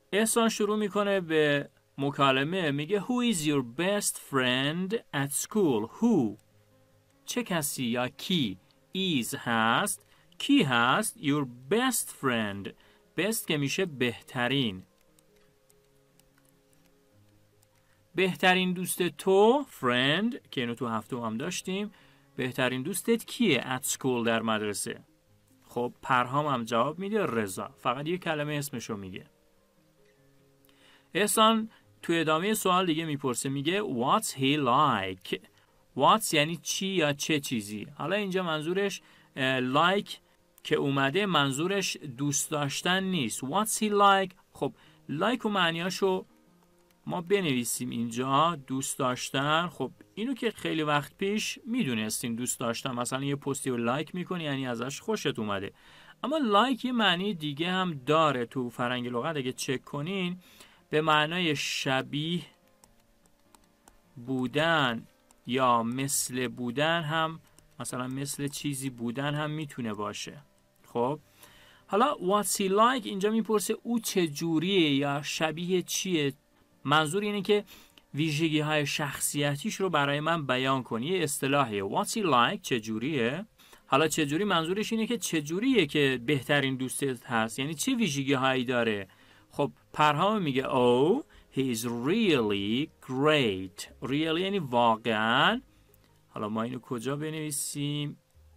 احسان شروع میکنه به مکالمه، میگه Who is your best friend at school? Who چه کسی یا کی، is هست، کی هست، your best friend. best که میشه بهترین، بهترین دوست تو friend که اینو تو هفتم هم داشتیم. بهترین دوستت کیه at school در مدرسه؟ خب پرهام هم جواب میده رضا، فقط یه کلمه اسمشو میگه. احسان تو ادامه سوال دیگه میپرسه، میگه What's he like? What's یعنی چی یا چه چیزی. حالا اینجا منظورش like که اومده منظورش دوست داشتن نیست. What's he like؟ خب like و معنیاشو ما بنویسیم اینجا. دوست داشتن، خب اینو که خیلی وقت پیش میدونستین دوست داشتن، مثلا یه پستی رو لایک میکنی یعنی ازش خوشت اومده. اما لایک یه معنی دیگه هم داره تو فرهنگ لغت، اگه چک کنین به معنای شبیه بودن یا مثل بودن هم، مثلا مثل چیزی بودن هم میتونه باشه. خب حالا what's he like اینجا میپرسه او چه جوریه یا شبیه چیه. منظور اینه که ویژگی های شخصیتیش رو برای من بیان کنی. یه اصطلاحیه what's he like، چه جوریه. حالا چه جوری منظورش اینه که چه جوریه که بهترین دوستت هست، یعنی چه ویژگی هایی داره. خب پرهام میگه oh he's really great. really یعنی واقعا. حالا ما اینو کجا بنویسیم؟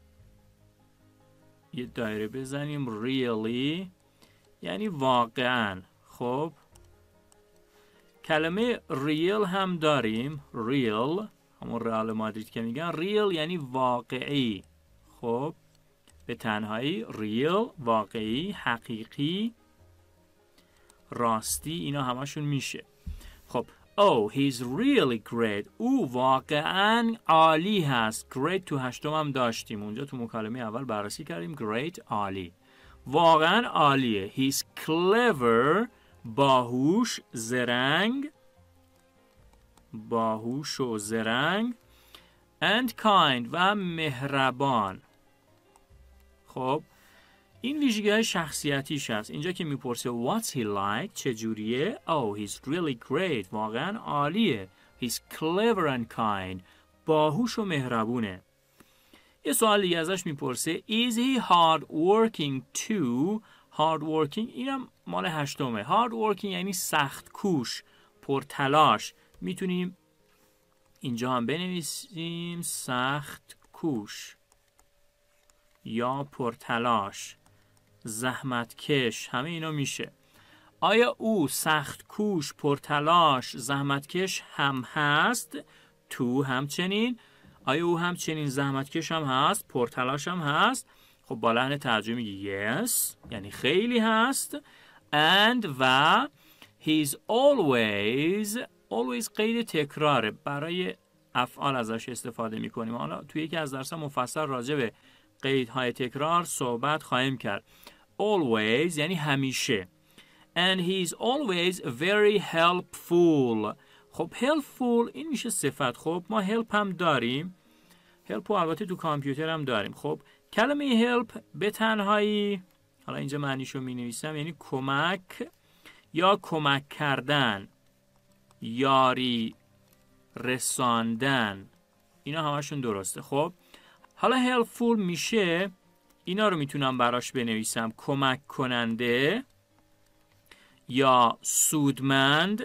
یه دایره بزنیم. really یعنی واقعا. خب کلمه real هم داریم. real همون رئال مادرید که میگن real یعنی واقعی. خب به تنهایی real واقعی، حقیقی، راستی، اینا همشون میشه. خب oh he's really great. او واقعا عالی هست. great تو هشتم هم داشتیم، اونجا تو مکالمه اول بررسی کردیم. great عالی، واقعا عالیه. he's clever باهوش، زرنگ، باهوش و زرنگ، and kind و مهربان. خب این ویژگی های شخصیتیش هست. اینجا که میپرسه what's he like چجوریه؟ oh he's really great واقعا عالیه. he's clever and kind باهوش و مهربونه. یه سوال دیگه ازش میپرسه is he hard working too؟ hard working اینم مال هشتمه. hard working یعنی سخت کوش، پرتلاش. میتونیم اینجا هم بنویسیم سخت کوش یا پرتلاش، زحمتکش، همه اینا میشه. آیا او سخت کوش، پرتلاش، زحمتکش هم هست؟ تو همچنین. آیا او همچنین زحمتکش هم هست، پرتلاش هم هست؟ خب با لحن ترجمه میگه yes یعنی خیلی هست. and و he's always قید تکراره، برای افعال ازش استفاده میکنیم. حالا توی یکی از درس‌ها مفصل راجع به قیدهای تکرار صحبت خواهیم کرد. always یعنی همیشه. and he's always very helpful. خب helpful این میشه صفت. خب ما help هم داریم، help رو البته تو کامپیوتر هم داریم. خب کلمه help به تنهایی، حالا اینجا معنیشو می نویسم، یعنی کمک یا کمک کردن، یاری رساندن، اینا همشون درسته. خب حالا helpful میشه، اینا رو میتونم براش بنویسم کمک کننده یا سودمند،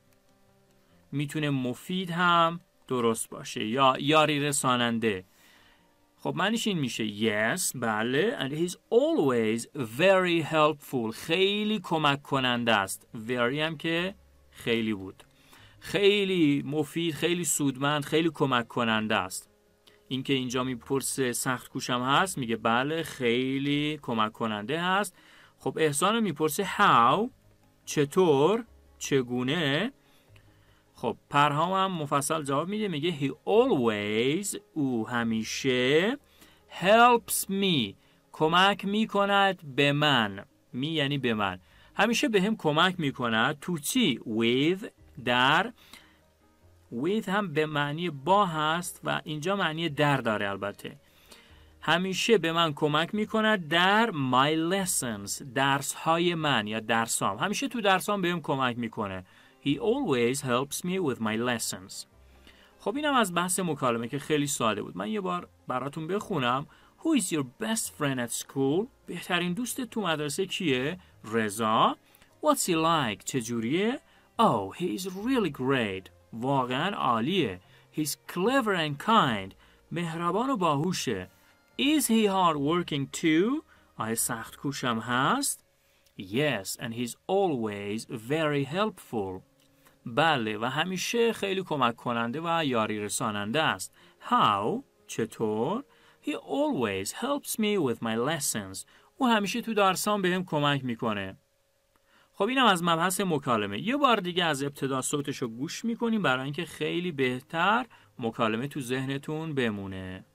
میتونه مفید هم درست باشه، یا یاری رساننده. خب معنیش این میشه yes بله and he's always very helpful خیلی کمک کننده است. very هم که خیلی بود، خیلی مفید، خیلی سودمند، خیلی کمک کننده است. این که اینجا میپرسه سخت کوشم هست، میگه بله خیلی کمک کننده هست. خب احسان میپرسه how چطور، چگونه. خب پرهام هم مفصل جواب میده، میگه he always او همیشه helps me کمک میکند به من. می یعنی به من، همیشه به هم کمک میکند. تو چی؟ with در. with هم به معنی با هست و اینجا معنی در داره البته. همیشه به من کمک میکند در my lessons درس های من یا درسام. همیشه تو درسام بهم کمک میکنه. He always helps me with my lessons. خب اینم از بحث مکالمه که خیلی ساده بود. من یه بار براتون بخونم. Who is your best friend at school? بهترین دوست تو مدرسه کیه؟ رضا. What's he like? چجوریه؟ Oh, he is really great. واقعا عالیه. He's clever and kind. مهربان و باهوشه. Is he hard working too? آیا سخت کوشم هست؟ Yes, and he's always very helpful. بله و همیشه خیلی کمک کننده و یاری رساننده است. How? چطور؟ He always helps me with my lessons. او همیشه تو درسام بهم کمک میکنه. خب اینم از مبحث مکالمه. یه بار دیگه از ابتدا صوتشو گوش میکنیم برای اینکه خیلی بهتر مکالمه تو ذهنتون بمونه.